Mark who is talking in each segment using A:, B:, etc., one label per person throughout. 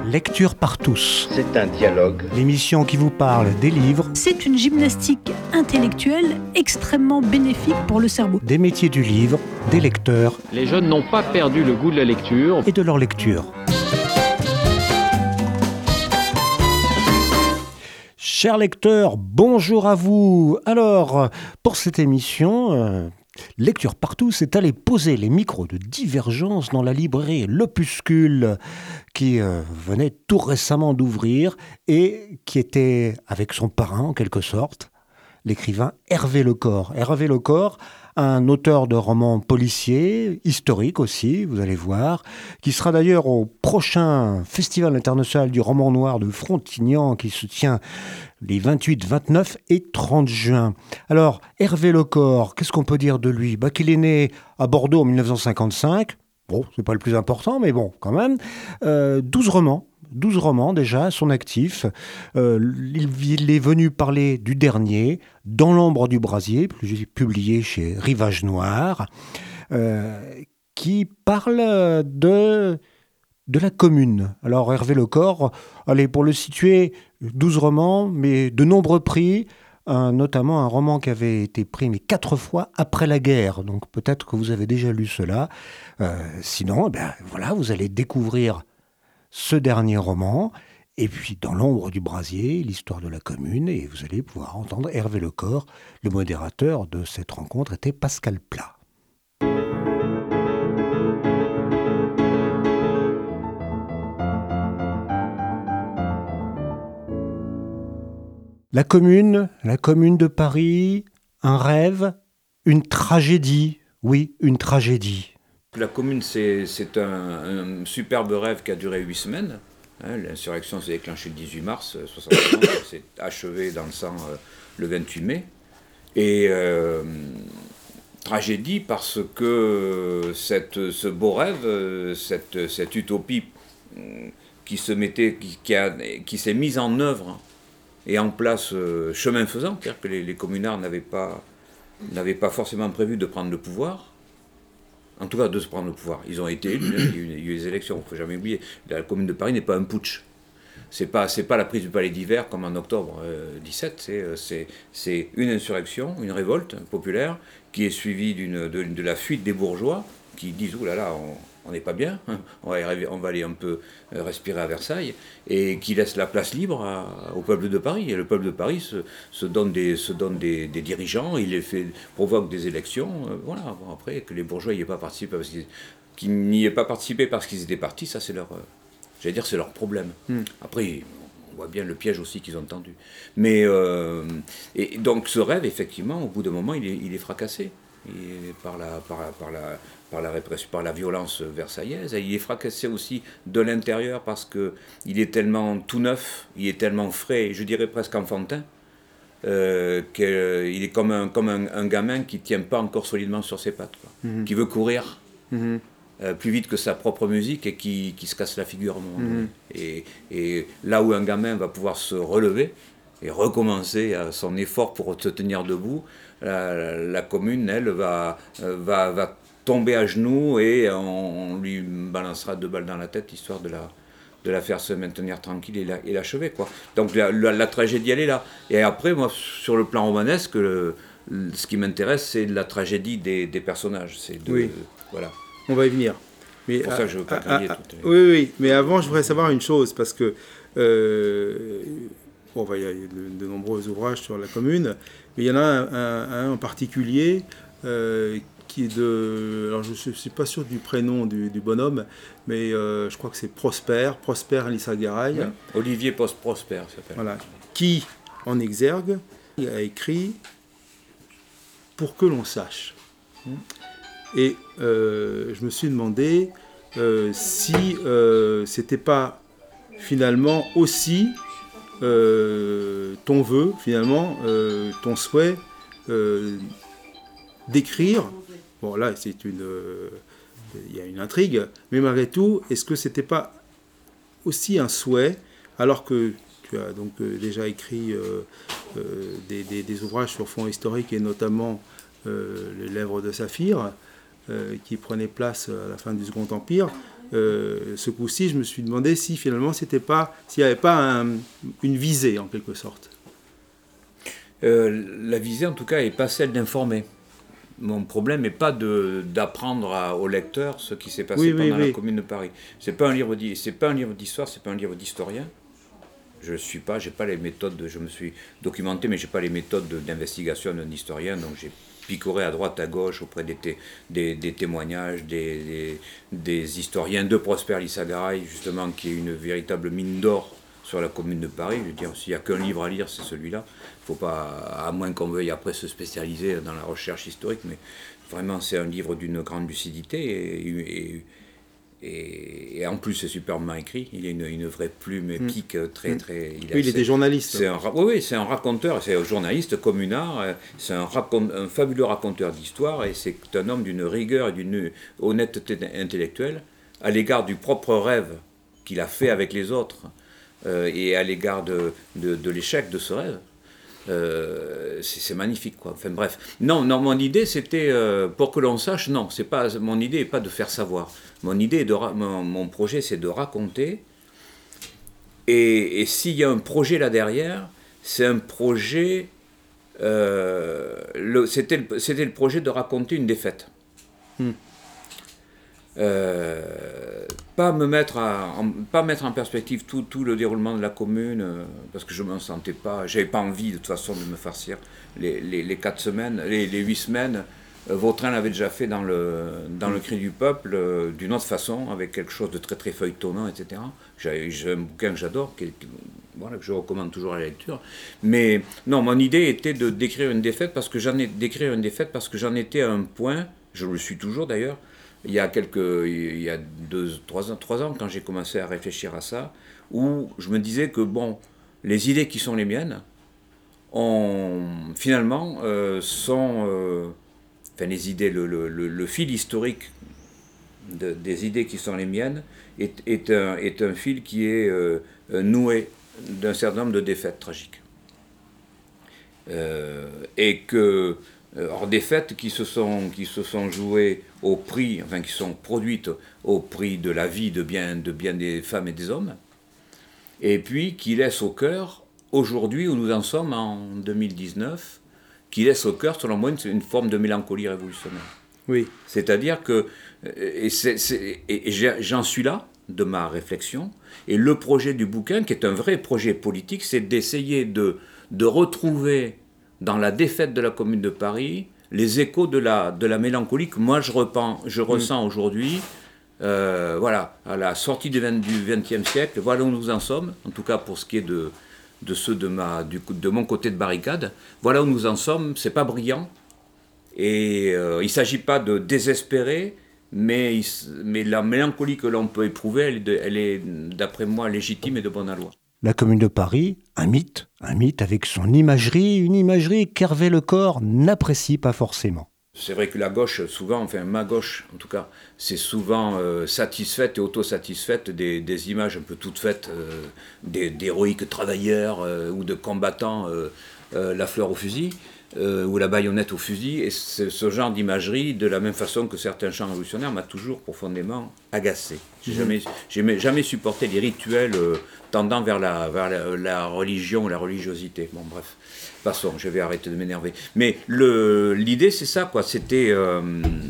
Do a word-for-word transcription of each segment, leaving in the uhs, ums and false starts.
A: Lecture par tous.
B: C'est un dialogue.
A: L'émission qui vous parle des livres.
C: C'est une gymnastique intellectuelle extrêmement bénéfique pour le cerveau.
A: Des métiers du livre, des lecteurs.
D: Les jeunes n'ont pas perdu le goût de la lecture.
A: Et de leur lecture. Chers lecteurs, bonjour à vous. Alors, pour cette émission... Euh Lecture partout, c'est aller poser les micros de Divergence dans la librairie L'Opuscule qui euh, venait tout récemment d'ouvrir et qui était avec son parrain en quelque sorte, l'écrivain Hervé Lecor. Hervé Lecor, un auteur de romans policiers, historiques aussi, vous allez voir, qui sera d'ailleurs au prochain Festival international du roman noir de Frontignan qui se tient les vingt-huit, vingt-neuf et trente juin. Alors, Hervé Lecor, qu'est-ce qu'on peut dire de lui ? Bah, qu'il est né à Bordeaux en dix-neuf cent cinquante-cinq. Bon, c'est pas le plus important, mais bon, quand même. Euh, douze romans. douze romans déjà à son actif. Euh, il, il est venu parler du dernier, Dans l'ombre du brasier, publié chez Rivage Noir, euh, qui parle de... de la commune. Alors Hervé Lecor, allez, pour le situer, douze romans, mais de nombreux prix, un, notamment un roman qui avait été pris mais quatre fois après la guerre, donc peut-être que vous avez déjà lu cela. Euh, sinon, ben, voilà, vous allez découvrir ce dernier roman, et puis Dans l'ombre du brasier, l'histoire de la commune, et vous allez pouvoir entendre Hervé Lecor. Le modérateur de cette rencontre était Pascal Plat. La commune, la commune de Paris, un rêve, une tragédie, oui, une tragédie.
E: La commune, c'est, c'est un, un superbe rêve qui a duré huit semaines. Hein, l'insurrection s'est déclenchée le dix-huit mars soixante-onze, s'est achevée dans le sang euh, le vingt-huit mai. Et euh, tragédie parce que cette, ce beau rêve, cette, cette utopie qui, se mettait, qui, qui, a, qui s'est mise en œuvre et en place euh, chemin faisant, c'est-à-dire que les, les communards n'avaient pas, n'avaient pas forcément prévu de prendre le pouvoir, en tout cas de se prendre le pouvoir. Ils ont été élus, il y a eu, il y a eu les élections, il ne faut jamais oublier. La commune de Paris n'est pas un putsch. Ce n'est pas, c'est pas la prise du palais d'hiver comme en octobre euh, dix-sept, c'est, c'est, c'est une insurrection, une révolte populaire qui est suivie d'une, de, de la fuite des bourgeois qui disent « Ouh là là, on... on n'est pas bien, on va, y, on va aller un peu respirer à Versailles », et qui laisse la place libre à, au peuple de Paris. Et le peuple de Paris se, se donne, des, se donne des, des dirigeants, il les fait, provoque des élections. Euh, voilà. Bon, après, que les bourgeois n'y aient pas participé parce qu'ils, qu'ils n'y aient pas participé parce qu'ils étaient partis, ça c'est leur, euh, j'allais dire, c'est leur problème. Mm. Après, on voit bien le piège aussi qu'ils ont tendu. Mais, euh, et donc ce rêve, effectivement, au bout d'un moment, il est, il est fracassé. Et par la, par, la, par, la, par, la répression, par la violence versaillaise. Et il est fracassé aussi de l'intérieur parce qu'il est tellement tout neuf, il est tellement frais, je dirais presque enfantin, euh, qu'il est comme, un, comme un, un gamin qui ne tient pas encore solidement sur ses pattes, quoi. Mm-hmm. Qui veut courir mm-hmm. euh, plus vite que sa propre musique et qui, qui se casse la figure au moment donné. Mm-hmm. Et, et là où un gamin va pouvoir se relever et recommencer son effort pour se tenir debout, La, la commune, elle, va, va, va tomber à genoux et on, on lui balancera deux balles dans la tête, histoire de la, de la faire se maintenir tranquille et, la, et l'achever, quoi. Donc la, la, la tragédie, elle est là. Et après, moi, sur le plan romanesque, le, le, ce qui m'intéresse, c'est la tragédie des, des personnages. C'est de,
F: oui.
E: de, voilà.
F: On va y venir. Mais
E: pour
F: à,
E: ça que je veux pas
F: à,
E: griller
F: à,
E: tout.
F: Oui, oui, mais avant, je voudrais savoir une chose, parce que euh, bon, il y a de, de nombreux ouvrages sur la commune, mais il y en a un, un, un en particulier euh, qui est de... Alors, je ne suis pas sûr du prénom du, du bonhomme, mais euh, je crois que c'est Prosper, Prosper Lissagaray.
E: Ouais. Olivier Post-Prosper, ça s'appelle.
F: Voilà. Qui, en exergue, a écrit « Pour que l'on sache ». Et euh, je me suis demandé euh, si euh, c'était pas finalement aussi euh, ton vœu, finalement, euh, ton souhait euh, d'écrire. Bon, là, c'est une, euh, il y a une intrigue, mais malgré tout, est-ce que c'était pas aussi un souhait, alors que tu as donc euh, déjà écrit euh, euh, des, des, des ouvrages sur fond historique et notamment euh, Les Lèvres de Saphir, Euh, qui prenait place à la fin du Second Empire, euh, ce coup-ci, je me suis demandé si finalement, c'était pas, s'il n'y avait pas un, une visée, en quelque sorte.
E: Euh, la visée, en tout cas, n'est pas celle d'informer. Mon problème n'est pas de, d'apprendre à, au lecteur ce qui s'est passé
F: oui,
E: pendant
F: oui,
E: la
F: oui.
E: Commune de Paris. C'est pas un livre, c'est pas un livre d'histoire, c'est pas un livre d'historien. Je ne suis pas, j'ai pas les méthodes, de, je me suis documenté, mais j'ai pas les méthodes de, d'investigation d'un historien, donc j'ai picoré à droite, à gauche, auprès des, té, des, des témoignages, des, des, des historiens de Prosper Lissagaray, justement, qui est une véritable mine d'or sur la Commune de Paris. Je veux dire, s'il n'y a qu'un livre à lire, c'est celui-là. Il ne faut pas, à moins qu'on veuille après se spécialiser dans la recherche historique, mais vraiment, c'est un livre d'une grande lucidité et, et, et, et en plus, c'est superbement écrit. Il a une, une vraie plume épique, mmh. très, très... Il, a,
F: oui, il était journaliste.
E: C'est un, oui, oui, c'est un raconteur, c'est un journaliste communard, c'est un, racon, un fabuleux raconteur d'histoire et c'est un homme d'une rigueur et d'une honnêteté intellectuelle à l'égard du propre rêve qu'il a fait avec les autres. Euh, et à l'égard de, de, de l'échec de ce rêve. Euh, c'est, c'est magnifique, quoi. Enfin bref. Non, non, mon idée, c'était, euh, pour que l'on sache, non, c'est pas, mon idée n'est pas de faire savoir. Mon idée, est de, mon, mon projet, c'est de raconter. Et, et s'il y a un projet là derrière, c'est un projet... Euh, le, c'était, le, c'était le projet de raconter une défaite. Hmm. Euh, pas me mettre à, en, pas mettre en perspective tout, tout le déroulement de la commune euh, parce que je me sentais pas, j'avais pas envie de toute façon de me farcir les, les, les quatre semaines, les, les huit semaines. Euh, Vautrin l'avait déjà fait dans le dans le Cri du peuple euh, d'une autre façon, avec quelque chose de très très feuilletonnant, et cetera. J'ai, j'ai un bouquin que j'adore, qui, qui, voilà, que je recommande toujours à la lecture. Mais non, mon idée était de d'écrire une défaite parce que j'en ai d'écrire une défaite parce que j'en étais à un point, je le suis toujours d'ailleurs. Il y a quelques, il y a deux, trois ans, trois ans, quand j'ai commencé à réfléchir à ça, où je me disais que bon, les idées qui sont les miennes, ont, finalement, euh, sont, euh, enfin les idées, le, le, le, le fil historique de, des idées qui sont les miennes est, est, un, est un fil qui est euh, noué d'un certain nombre de défaites tragiques. Euh, et que Or, des fêtes qui se sont, qui se sont jouées au prix, enfin qui sont produites au prix de la vie de bien, de bien des femmes et des hommes, et puis qui laissent au cœur, aujourd'hui où nous en sommes en deux mille dix-neuf, qui laissent au cœur, selon moi, une, une forme de mélancolie révolutionnaire.
F: Oui.
E: C'est-à-dire que, et, c'est, c'est, et j'en suis là, de ma réflexion, et le projet du bouquin, qui est un vrai projet politique, c'est d'essayer de, de retrouver dans la défaite de la Commune de Paris, les échos de la, de la mélancolie que moi je, repens, je ressens mmh. aujourd'hui, euh, voilà, à la sortie du vingtième siècle, voilà où nous en sommes, en tout cas pour ce qui est de, de ceux de, ma, du, de mon côté de barricade, voilà où nous en sommes, c'est pas brillant, et euh, il ne s'agit pas de désespérer, mais, il, mais la mélancolie que l'on peut éprouver, elle est, de, elle est d'après moi légitime et de bonne aloi.
A: La Commune de Paris, un mythe, un mythe avec son imagerie, une imagerie qu'Hervé Lecor n'apprécie pas forcément.
E: C'est vrai que la gauche, souvent, enfin ma gauche en tout cas, c'est souvent euh, satisfaite et autosatisfaite des, des images un peu toutes faites, euh, des, d'héroïques travailleurs euh, ou de combattants, euh, euh, la fleur au fusil, euh, ou la baïonnette au fusil, et c'est ce genre d'imagerie, de la même façon que certains chants révolutionnaires, m'a toujours profondément agacé. J'ai mmh. jamais, j'ai jamais supporté les rituels euh, tendant vers, la, vers la, la religion ou la religiosité. Bon, bref, passons, je vais arrêter de m'énerver. Mais le, l'idée, c'est ça, quoi. C'était... Euh,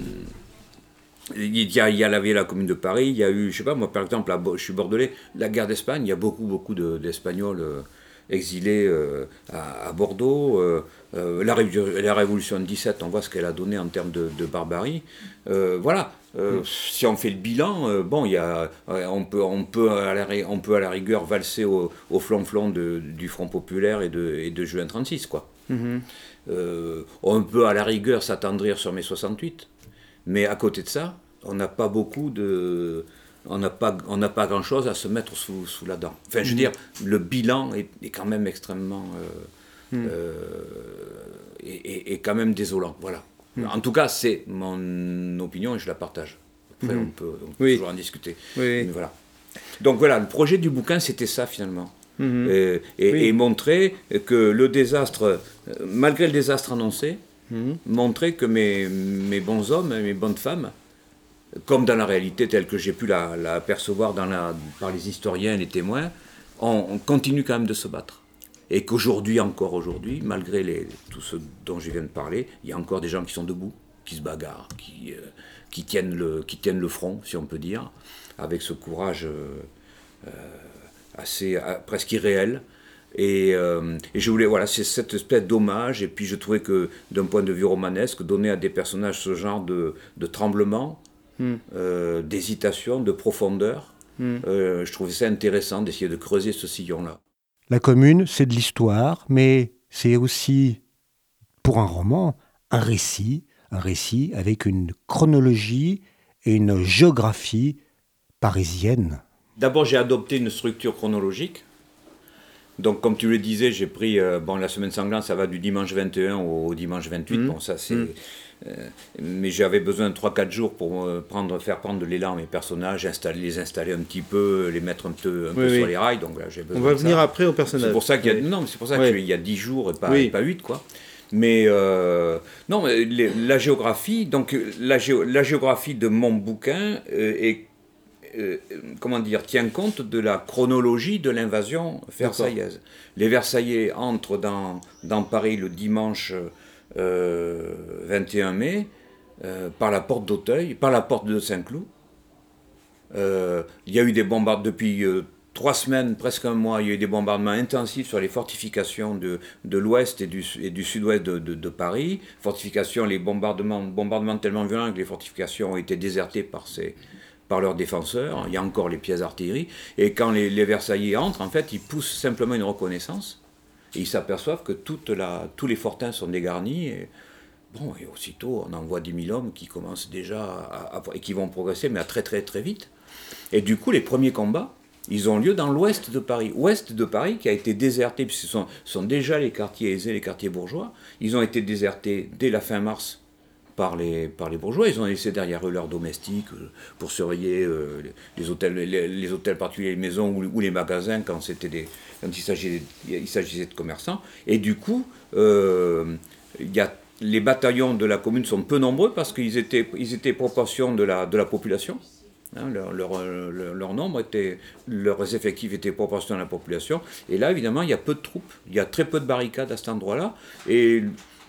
E: il y a, il y a la, la Commune de Paris, il y a eu, je sais pas, moi, par exemple, à, je suis bordelais, la guerre d'Espagne, il y a beaucoup, beaucoup de, d'Espagnols euh, exilés euh, à, à Bordeaux. Euh, euh, la, la Révolution de dix-sept, on voit ce qu'elle a donné en termes de, de barbarie. Euh, voilà. Euh, mmh. Si on fait le bilan, euh, bon, y a, euh, on, peut, on, peut à la, on peut à la rigueur valser au, au flonflon de, du Front Populaire et de, et de juin trente-six, quoi. Mmh. Euh, on peut à la rigueur s'attendrir sur mai soixante-huit, mais à côté de ça, on n'a pas beaucoup de... On n'a pas, on n'a pas grand-chose à se mettre sous, sous la dent. Enfin, je veux mmh. dire, le bilan est, est quand même extrêmement... Euh, mmh. euh, est, est quand même désolant, voilà. En tout cas, c'est mon opinion et je la partage. Après, mmh. on peut, on peut oui. toujours en discuter.
F: Oui.
E: Mais voilà. Donc voilà, le projet du bouquin, c'était ça finalement. Mmh. Et, et,
F: oui.
E: et montrer que le désastre, malgré le désastre annoncé, mmh. montrer que mes, mes bons hommes et mes bonnes femmes comme dans la réalité telle que j'ai pu la, la percevoir dans la, par les historiens et les témoins, on, on continue quand même de se battre. Et qu'aujourd'hui, encore aujourd'hui, malgré les, tout ce dont je viens de parler, il y a encore des gens qui sont debout, qui se bagarrent, qui, euh, qui, tiennent, le, qui tiennent le front, si on peut dire, avec ce courage euh, euh, assez, euh, presque irréel. Et, euh, et je voulais, voilà, c'est cette espèce d'hommage, et puis je trouvais que, d'un point de vue romanesque, donner à des personnages ce genre de, de tremblement, mm. euh, d'hésitation, de profondeur, mm. euh, je trouvais ça intéressant d'essayer de creuser ce sillon-là.
A: La commune, c'est de l'histoire, mais c'est aussi, pour un roman, un récit, un récit avec une chronologie et une géographie parisienne.
E: D'abord, j'ai adopté une structure chronologique. Donc, comme tu le disais, j'ai pris, euh, bon, la semaine sanglante, ça va du dimanche vingt et un au, au dimanche vingt-huit. Mmh. Bon, ça, c'est... Mmh. Euh, mais j'avais besoin de trois quatre jours pour euh, prendre, faire prendre de l'élan à mes personnages, installer, les installer un petit peu, les mettre un peu, un peu oui, sur oui. les rails. Donc, là, j'ai besoin
F: On va
E: de
F: venir
E: ça.
F: après au personnage.
E: C'est pour ça qu'il y a, oui. non, mais c'est pour ça oui. qu'il y a dix jours et pas, oui. et pas huit, quoi. Mais euh, non, les, la géographie, donc la, géo, la géographie de mon bouquin euh, est Euh, comment dire, tient compte de la chronologie de l'invasion versaillaise. D'accord. Les Versaillais entrent dans, dans Paris le dimanche euh, vingt et un mai euh, par la porte d'Auteuil, par la porte de Saint-Cloud. Euh, il y a eu des bombardements depuis euh, trois semaines, presque un mois, il y a eu des bombardements intensifs sur les fortifications de, de l'ouest et du, et du sud-ouest de, de, de Paris. Fortifications, les bombardements, bombardements tellement violents que les fortifications ont été désertées par ces... par leurs défenseurs, il y a encore les pièces d'artillerie, et quand les, les Versaillais entrent, en fait, ils poussent simplement une reconnaissance, et ils s'aperçoivent que toute la, tous les fortins sont dégarnis, et, bon, et aussitôt, on envoie dix mille hommes qui commencent déjà, à, à, et qui vont progresser, mais à très très très vite. Et du coup, les premiers combats, ils ont lieu dans l'ouest de Paris, ouest de Paris qui a été déserté, puisque ce sont, sont déjà les quartiers aisés, les quartiers bourgeois, ils ont été désertés dès la fin mars, Par les, par les bourgeois. Ils ont laissé derrière eux leurs domestiques euh, pour surveiller euh, les, les, hôtels, les, les hôtels particuliers, les maisons ou, ou les magasins quand, c'était des, quand il, s'agissait, il s'agissait de commerçants. Et du coup, euh, y a, les bataillons de la commune sont peu nombreux parce qu'ils étaient, ils étaient proportion de la, de la population. Hein, leur, leur, leur, leur nombre était, leurs effectifs étaient proportionnels à la population. Et là, évidemment, il y a peu de troupes. Il y a très peu de barricades à cet endroit-là. Et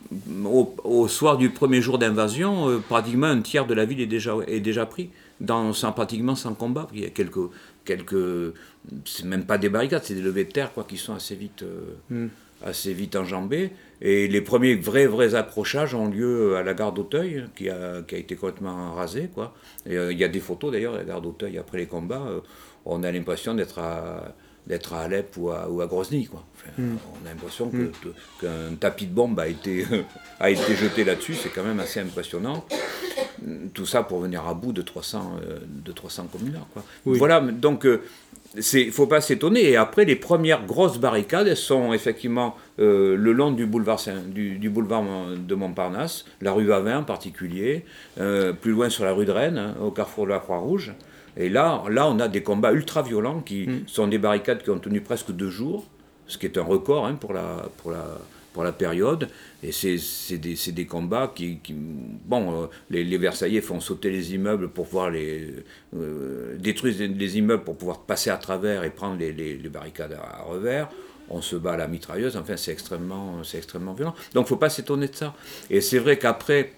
E: Au, au soir du premier jour d'invasion, euh, pratiquement un tiers de la ville est déjà, est déjà pris, dans, sans, pratiquement sans combat. Il y a quelques, quelques, c'est même pas des barricades, c'est des levées de terre quoi, qui sont assez vite, euh, mm. assez vite enjambées. Et les premiers vrais, vrais accrochages ont lieu à la gare d'Auteuil, qui a, qui a été complètement rasée. Quoi. Et, euh, il y a des photos d'ailleurs à la gare d'Auteuil après les combats. Euh, on a l'impression d'être à... d'être à Alep ou à, ou à Grozny, quoi. Enfin, mm. On a l'impression que, mm. que, qu'un tapis de bombe a été, a été jeté là-dessus, c'est quand même assez impressionnant. Tout ça pour venir à bout de trois cents, euh, de trois cents communards, quoi. Oui. Voilà, donc il ne faut pas s'étonner. Et après, les premières grosses barricades, elles sont effectivement euh, le long du boulevard, du, du boulevard de Montparnasse, la rue Vavin en particulier, euh, plus loin sur la rue de Rennes, hein, au carrefour de la Croix-Rouge. Et là, là, on a des combats ultra-violents qui mmh. sont des barricades qui ont tenu presque deux jours, ce qui est un record hein, pour, la, pour, la, pour la période. Et c'est, c'est, des, c'est des combats qui... qui bon, euh, les, les Versaillais font sauter les immeubles pour pouvoir les... Euh, détruire les, les immeubles pour pouvoir passer à travers et prendre les, les, les barricades à, à revers. On se bat à la mitrailleuse. Enfin, c'est extrêmement, c'est extrêmement violent. Donc, il ne faut pas s'étonner de ça. Et c'est vrai qu'après,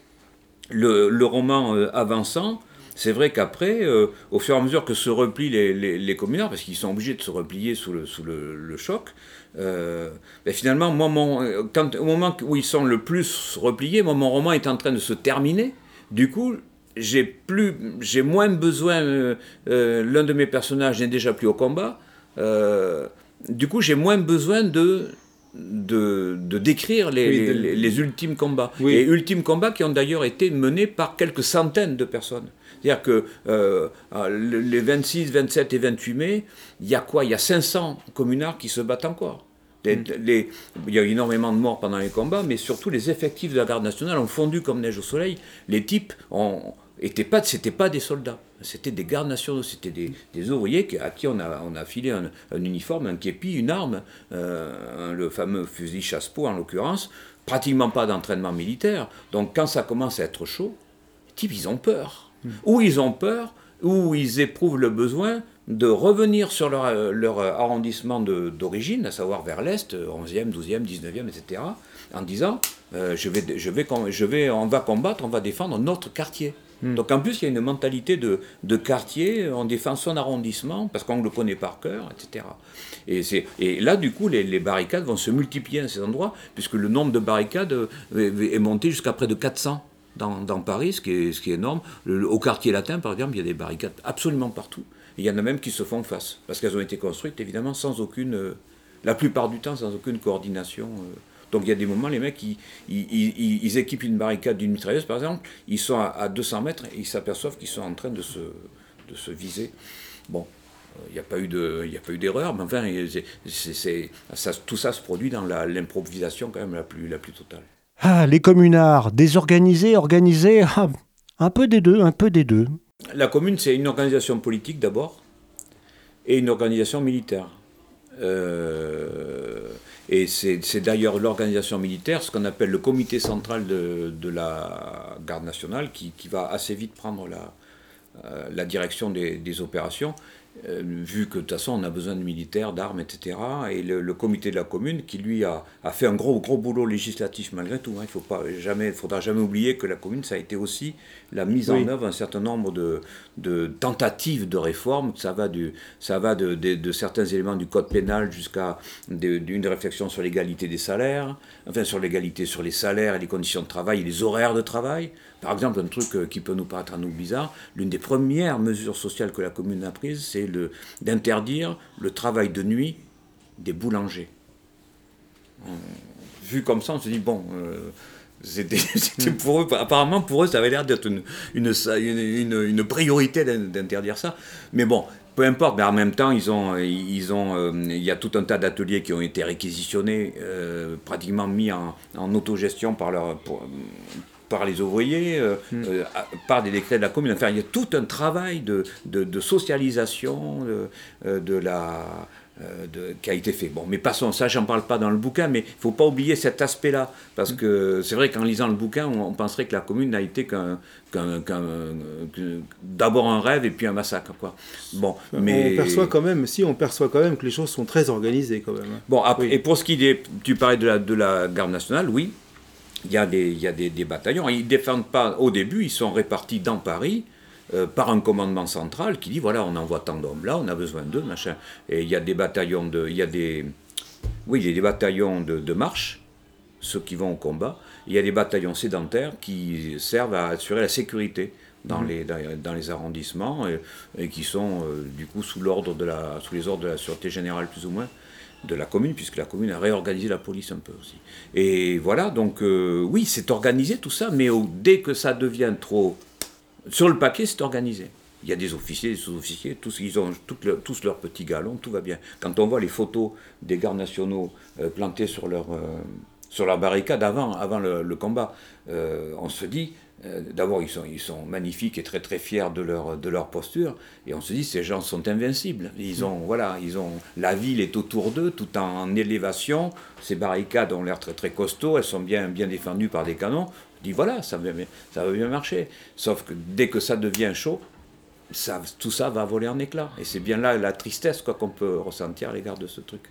E: le, le roman euh, avançant, c'est vrai qu'après, euh, au fur et à mesure que se replient les, les, les communards, parce qu'ils sont obligés de se replier sous le, sous le, le choc, euh, ben finalement, moi, mon, quand, au moment où ils sont le plus repliés, moi, mon roman est en train de se terminer. Du coup, j'ai, plus, j'ai moins besoin, euh, euh, l'un de mes personnages n'est déjà plus au combat, euh, du coup, j'ai moins besoin de... De, de décrire les, oui, de... les, les ultimes combats. Oui. Et ultimes combats qui ont d'ailleurs été menés par quelques centaines de personnes. C'est-à-dire que euh, les vingt-six, vingt-sept et vingt-huit mai, il y a quoi ? Il y a cinq cents communards qui se battent encore. Les, mm. les, il y a eu énormément de morts pendant les combats, mais surtout les effectifs de la garde nationale ont fondu comme neige au soleil. Les types ont, étaient pas, c'était pas des soldats. C'était des gardes nationaux, c'était des, des ouvriers à qui on a, on a filé un, un uniforme, un képi, une arme, euh, le fameux fusil chasse-peau en l'occurrence, pratiquement pas d'entraînement militaire. Donc quand ça commence à être chaud, les types ils ont peur. Mmh. Ou ils ont peur, ou ils éprouvent le besoin de revenir sur leur, leur arrondissement de, d'origine, à savoir vers l'Est, onzième, douzième, dix-neuvième, et cetera, en disant euh, je vais, je vais, je vais, on va combattre, on va défendre notre quartier. Mmh. Donc en plus, il y a une mentalité de, de quartier, on défend son arrondissement, parce qu'on le connaît par cœur, et cetera. Et, c'est, et là, du coup, les, les barricades vont se multiplier à ces endroits, puisque le nombre de barricades est monté jusqu'à près de quatre cents dans, dans Paris, ce qui est, ce qui est énorme. Le, au quartier latin, par exemple, il y a des barricades absolument partout. Et il y en a même qui se font face, parce qu'elles ont été construites, évidemment, sans aucune, euh, la plupart du temps, sans aucune coordination. Euh. Donc il y a des moments, les mecs, ils, ils, ils, ils équipent une barricade d'une mitrailleuse, par exemple, ils sont à, à deux cents mètres et ils s'aperçoivent qu'ils sont en train de se, de se viser. Bon, il n'y a pas eu de, il n'y a pas eu d'erreur, mais enfin, c'est, c'est, c'est, ça, tout ça se produit dans la, l'improvisation quand même la plus, la plus totale.
A: Ah, les communards, désorganisés, organisés, ah, un peu des deux, un peu des deux.
E: La commune, c'est une organisation politique d'abord, et une organisation militaire. Euh, et c'est, c'est d'ailleurs l'organisation militaire, ce qu'on appelle le comité central de, de la garde nationale, qui, qui va assez vite prendre la, euh, la direction des, des opérations, euh, vu que de toute façon on a besoin de militaires, d'armes, et cetera. Et le, le comité de la commune, qui lui a, a fait un gros, gros boulot législatif malgré tout. Hein. Il faut pas jamais, il faudra jamais oublier que la commune, ça a été aussi la mise oui. en œuvre d'un certain nombre de, de tentatives de réforme. Ça va, du, ça va de, de, de certains éléments du code pénal jusqu'à de, d'une réflexion sur l'égalité des salaires, enfin sur l'égalité sur les salaires et les conditions de travail et les horaires de travail. Par exemple, un truc qui peut nous paraître à nous bizarre, l'une des premières mesures sociales que la commune a prises, c'est le, d'interdire le travail de nuit des boulangers. Vu comme ça, on se dit, bon... Euh, C'était, c'était pour eux, apparemment pour eux ça avait l'air d'être une, une, une, une priorité d'interdire ça, mais bon, peu importe, mais en même temps ils ont, ils ont, euh, il y a tout un tas d'ateliers qui ont été réquisitionnés, euh, pratiquement mis en, en autogestion par, leur, pour, par les ouvriers, euh, mmh. euh, par des décrets de la commune. Enfin, il y a tout un travail de, de, de socialisation de, de la... De, qui a été fait. Bon, mais passons, ça, j'en parle pas dans le bouquin, mais il ne faut pas oublier cet aspect-là, parce que c'est vrai qu'en lisant le bouquin, on, on penserait que la commune n'a été qu'un, qu'un, qu'un, qu'un, d'abord un rêve et puis un massacre, quoi. Bon, mais...
F: On perçoit quand même, si, on perçoit quand même que les choses sont très organisées, quand même.
E: Bon, après,
F: oui.
E: Et pour ce qui est, tu parlais de la, de la garde nationale, oui, il y a des, il y a des, des bataillons, ils ne défendent pas, au début, ils sont répartis dans Paris, Euh, par un commandement central qui dit voilà, on envoie tant d'hommes là, on a besoin d'eux, machin. Et il y a des bataillons de, il y a des, oui, il y a des bataillons de, de marche, ceux qui vont au combat. Il y a des bataillons sédentaires qui servent à assurer la sécurité dans, mmh. les, dans, dans les arrondissements et, et qui sont euh, du coup sous l'ordre de la, sous les ordres de la Sûreté Générale plus ou moins de la commune, puisque la commune a réorganisé la police un peu aussi. Et voilà, donc euh, oui, c'est organisé tout ça, mais au, dès que ça devient trop sur le papier, c'est organisé. Il y a des officiers, des sous-officiers, tous, ils ont le, tous leurs petits galons, tout va bien. Quand on voit les photos des gardes nationaux euh, plantés sur leur, euh, sur leur barricade avant, avant le, le combat, euh, on se dit, euh, d'abord ils sont, ils sont magnifiques et très très fiers de leur, de leur posture, et on se dit, ces gens sont invincibles. Ils ont, voilà, ils ont, la ville est autour d'eux, tout en élévation, ces barricades ont l'air très très costauds, elles sont bien, bien défendues par des canons. Dit voilà, ça va, bien, ça va bien marcher. Sauf que dès que ça devient chaud, ça, tout ça va voler en éclats. Et c'est bien là la tristesse quoi, qu'on peut ressentir à l'égard de ce truc.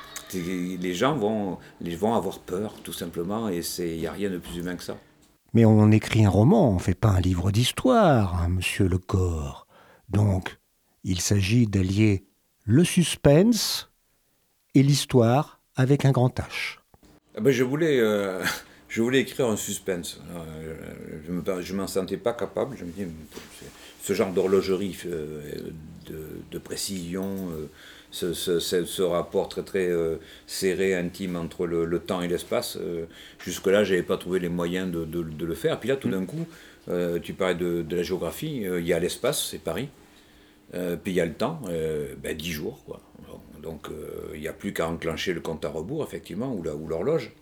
E: Les gens vont, les vont avoir peur, tout simplement, et il n'y a rien de plus humain que ça.
A: Mais on écrit un roman, on ne fait pas un livre d'histoire, hein, monsieur Lecor. Donc, il s'agit d'allier le suspense et l'histoire avec un grand H.
E: Ah ben, je voulais... Euh... Je voulais écrire un suspense. Je ne m'en sentais pas capable. Je me dis, ce genre d'horlogerie de, de précision, ce, ce, ce rapport très très serré, intime entre le, le temps et l'espace, jusque-là, je n'avais pas trouvé les moyens de, de, de le faire. Puis là, tout d'un coup, tu parlais de, de la géographie, il y a l'espace, c'est Paris. Puis il y a le temps, ben, dix jours, quoi. Donc il n'y a plus qu'à enclencher le compte à rebours, effectivement, ou, la, ou l'horloge.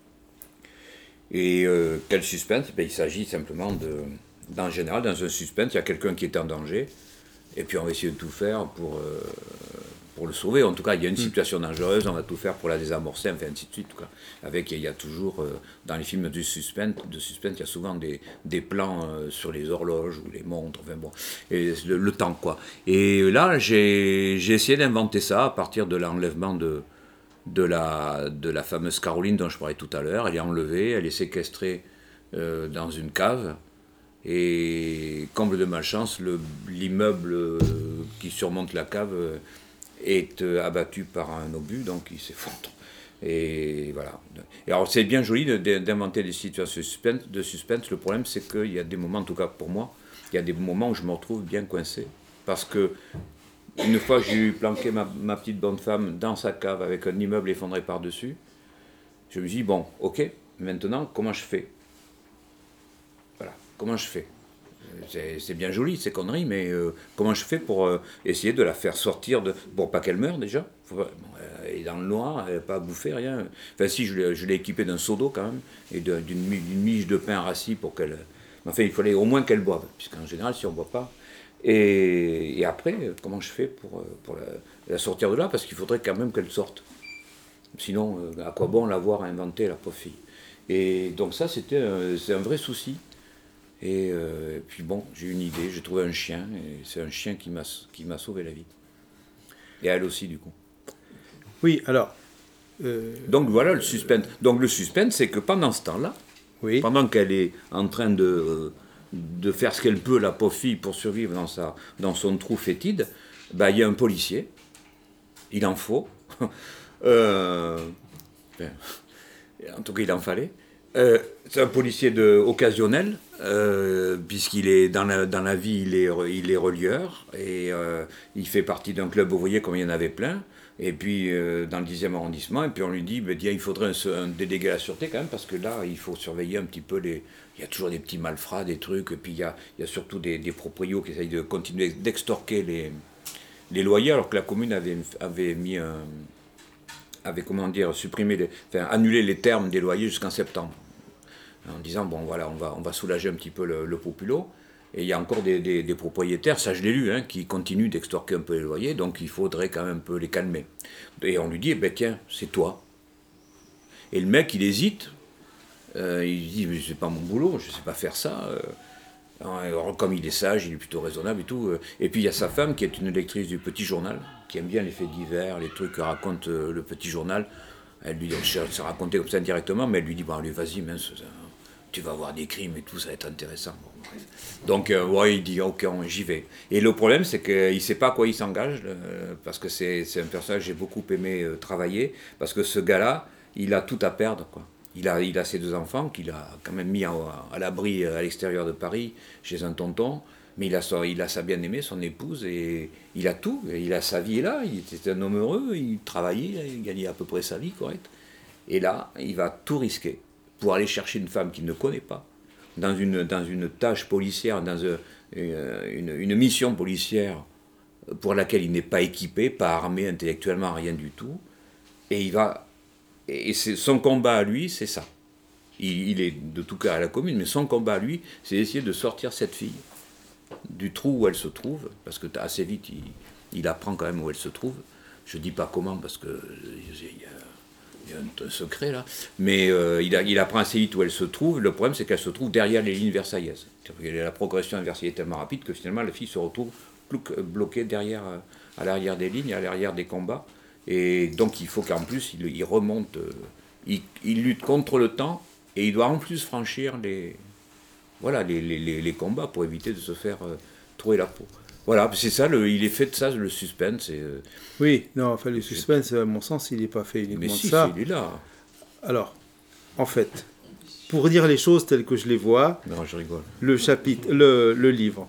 E: Et euh, quel suspense? Ben, il s'agit simplement de... En général, dans un suspense, il y a quelqu'un qui est en danger, et puis on va essayer de tout faire pour, euh, pour pour le sauver. En tout cas, il y a une situation dangereuse, on va tout faire pour la désamorcer, enfin ainsi de suite. Quoi. Avec, il y a toujours, euh, dans les films de suspense, de suspense, il y a souvent des, des plans euh, sur les horloges ou les montres, enfin bon, et le, le temps, quoi. Et là, j'ai, j'ai essayé d'inventer ça à partir de l'enlèvement de, de, la, de la fameuse Caroline dont je parlais tout à l'heure. Elle est enlevée, elle est séquestrée euh, dans une cave. Et comble de malchance, le, l'immeuble euh, qui surmonte la cave euh, est euh, abattu par un obus, donc il s'effondre. Et voilà. Et alors c'est bien joli de, de, d'inventer des situations de suspense, de suspense. Le problème c'est qu'il y a des moments, en tout cas pour moi, il y a des moments où je me retrouve bien coincé. Parce que une fois que j'ai eu planqué ma, ma petite bonne femme dans sa cave avec un immeuble effondré par-dessus, je me dis, bon, ok, maintenant comment je fais ? Comment je fais ? c'est, c'est bien joli, ces conneries, mais euh, comment je fais pour euh, essayer de la faire sortir de... Bon, pas qu'elle meure déjà. Faut pas... bon, elle est dans le noir, elle n'a pas à bouffer, rien. Enfin, si, je l'ai, je l'ai équipée d'un seau d'eau quand même, et de, d'une, d'une miche de pain rassis pour qu'elle... Enfin, il fallait au moins qu'elle boive, puisqu'en général, si on ne boit pas... Et, et après, comment je fais pour, pour la, la sortir de là ? Parce qu'il faudrait quand même qu'elle sorte. Sinon, euh, à quoi bon l'avoir inventée, la pauvre fille ? Et donc ça, c'était un, c'est un vrai souci. Et euh, puis bon, j'ai eu une idée, j'ai trouvé un chien, et c'est un chien qui m'a, qui m'a sauvé la vie. Et elle aussi, du coup.
F: Oui, alors... Euh,
E: Donc voilà le suspense. Donc le suspense, c'est que pendant ce temps-là, oui. pendant qu'elle est en train de, euh, de faire ce qu'elle peut, la pauvre fille, pour survivre dans, sa, dans son trou fétide, bah, y a un policier, il en faut, euh, ben, en tout cas il en fallait, euh, c'est un policier de, occasionnel, euh, puisqu'il est dans la, dans la vie, il est, il est relieur, et euh, il fait partie d'un club ouvrier comme il y en avait plein, et puis euh, dans le dixième arrondissement, et puis on lui dit, ben, il faudrait un, un délégué à la sûreté quand même, parce que là, il faut surveiller un petit peu les... Il y a toujours des petits malfrats, des trucs, et puis il y a, il y a surtout des, des proprios qui essayent de continuer d'extorquer les, les loyers, alors que la commune avait, avait mis un... avait, comment dire, supprimé, les, enfin, annulé les termes des loyers jusqu'en septembre. En disant, bon voilà, on va, on va soulager un petit peu le, le populo. Et il y a encore des, des, des propriétaires, ça je l'ai lu, hein, qui continuent d'extorquer un peu les loyers, donc il faudrait quand même un peu les calmer. Et on lui dit, eh ben tiens, c'est toi. Et le mec, il hésite, euh, il dit, mais c'est pas mon boulot, je sais pas faire ça. Alors, comme il est sage, il est plutôt raisonnable et tout. Et puis il y a sa femme, qui est une lectrice du Petit Journal, qui aime bien les faits divers, les trucs que raconte le Petit Journal. Elle lui dit, elle se racontait comme ça indirectement, mais elle lui dit, bon allez, vas-y, mince, tu vas voir des crimes et tout, ça va être intéressant. Bon, bref. Donc, euh, ouais, il dit, ok, j'y vais. Et le problème, c'est qu'il ne sait pas à quoi il s'engage, euh, parce que c'est, c'est un personnage que j'ai beaucoup aimé euh, travailler, parce que ce gars-là, il a tout à perdre, quoi. Il a, il a ses deux enfants, qu'il a quand même mis à, à l'abri à l'extérieur de Paris, chez un tonton, mais il a, sa, il a sa bien-aimée, son épouse, et il a tout, il a sa vie là, il était un homme heureux, il travaillait, il gagnait à peu près sa vie, correct. Et là, il va tout risquer pour aller chercher une femme qu'il ne connaît pas, dans une, dans une tâche policière, dans une, une, une mission policière pour laquelle il n'est pas équipé, pas armé intellectuellement, rien du tout. Et il va, et c'est, son combat à lui, c'est ça. Il, il est de tout cas à la commune, mais son combat à lui, c'est d'essayer de sortir cette fille du trou où elle se trouve, parce que assez vite, il, il apprend quand même où elle se trouve. Je ne dis pas comment, parce que il y a, il y a un, un secret là, mais euh, il, a, il apprend assez vite où elle se trouve. Le problème, c'est qu'elle se trouve derrière les lignes versaillaises. La progression versaillais est tellement rapide que finalement, la fille se retrouve bloquée derrière, à l'arrière des lignes, à l'arrière des combats. Et donc, il faut qu'en plus, il, il remonte, il, il lutte contre le temps, et il doit en plus franchir les, voilà, les, les, les combats pour éviter de se faire euh, trouer la peau. Voilà, c'est ça, le, il est fait de ça, le suspense. Et, euh,
F: oui, non, enfin, le suspense, à mon sens, il n'est pas fait uniquement
E: mais si,
F: de ça.
E: il est là.
F: Alors, en fait, pour dire les choses telles que je les vois,
E: non, je rigole.
F: Le, chapitre, le, le livre,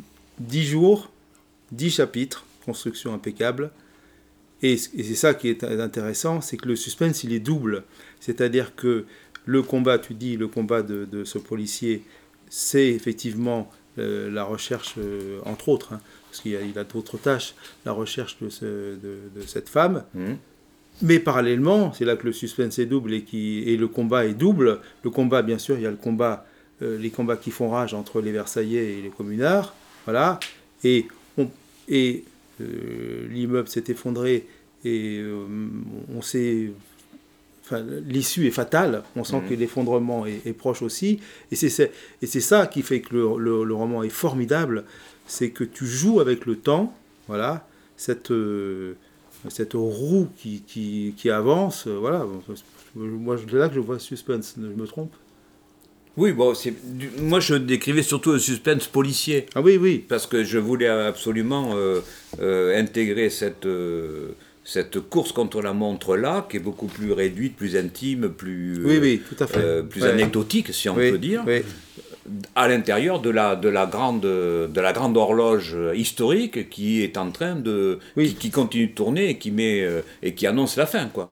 F: dix jours, dix chapitres, construction impeccable, et, et c'est ça qui est intéressant, c'est que le suspense, il est double. C'est-à-dire que le combat, tu dis, le combat de, de ce policier, c'est effectivement... Euh, la recherche, euh, entre autres, hein, parce qu'il a, il a d'autres tâches, la recherche de, ce, de, de cette femme. Mmh. Mais parallèlement, c'est là que le suspense est double et, qui, et le combat est double. Le combat, bien sûr, il y a le combat, euh, les combats qui font rage entre les Versaillais et les communards. Voilà. Et, on, et euh, l'immeuble s'est effondré et euh, on sait, enfin, l'issue est fatale. On sent mmh. que l'effondrement est, est proche aussi. Et c'est, c'est, et c'est ça qui fait que le, le, le roman est formidable, c'est que tu joues avec le temps, voilà, cette, euh, cette roue qui, qui, qui avance, voilà. Moi, c'est là que je vois suspense, je me trompe?
E: Oui, bon, c'est du... moi je décrivais surtout un suspense policier.
F: Ah oui, oui.
E: Parce que je voulais absolument euh, euh, intégrer cette, euh, cette course contre la montre-là, qui est beaucoup plus réduite, plus intime, plus,
F: oui, oui, tout à fait.
E: Euh, plus
F: ouais.
E: anecdotique, si on
F: oui,
E: peut dire,
F: oui.
E: à l'intérieur de la, de, la grande, de la grande horloge historique qui est en train de... Oui. Qui, qui continue de tourner et qui, met, euh, et qui annonce la fin, quoi.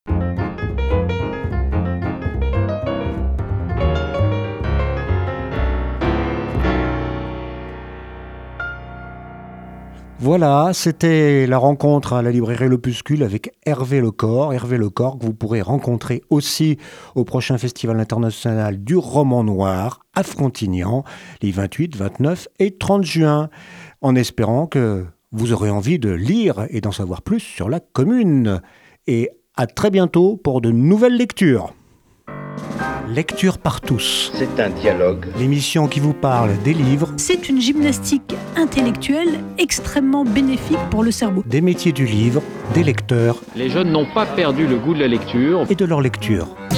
A: Voilà, c'était la rencontre à la librairie L'Opuscule avec Hervé Lecor. Hervé Lecor que vous pourrez rencontrer aussi au prochain Festival international du roman noir à Frontignan, les vingt-huit, vingt-neuf et trente juin, en espérant que vous aurez envie de lire et d'en savoir plus sur la commune. Et à très bientôt pour de nouvelles lectures. Lecture par tous.
B: C'est un dialogue.
A: L'émission qui vous parle des livres.
C: C'est une gymnastique intellectuelle extrêmement bénéfique pour le cerveau.
A: Des métiers du livre, des lecteurs.
D: Les jeunes n'ont pas perdu le goût de la lecture.
A: Et de leur lecture.